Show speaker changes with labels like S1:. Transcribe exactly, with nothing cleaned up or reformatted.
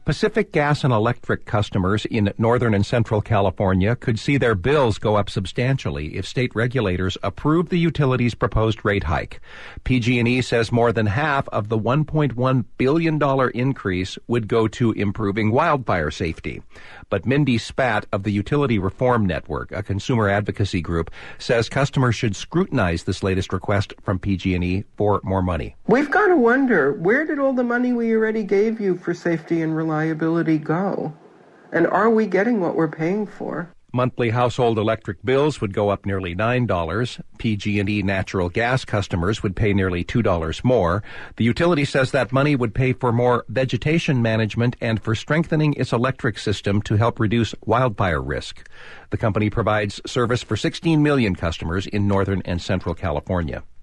S1: Pacific Gas and Electric customers in Northern and Central California could see their bills go up substantially if state regulators approve the utility's proposed rate hike. P G and E says more than half of the one point one billion dollars increase would go to improving wildfire safety. But Mindy Spat of the Utility Reform Network, a consumer advocacy group, says customers should scrutinize this latest request from P G and E for more money.
S2: We've got to wonder, where did all the money we already gave you for safety and reliability go? And are we getting what we're paying for?
S1: Monthly household electric bills would go up nearly nine dollars. P G and E natural gas customers would pay nearly two dollars more. The utility says that money would pay for more vegetation management and for strengthening its electric system to help reduce wildfire risk. The company provides service for sixteen million customers in Northern and Central California.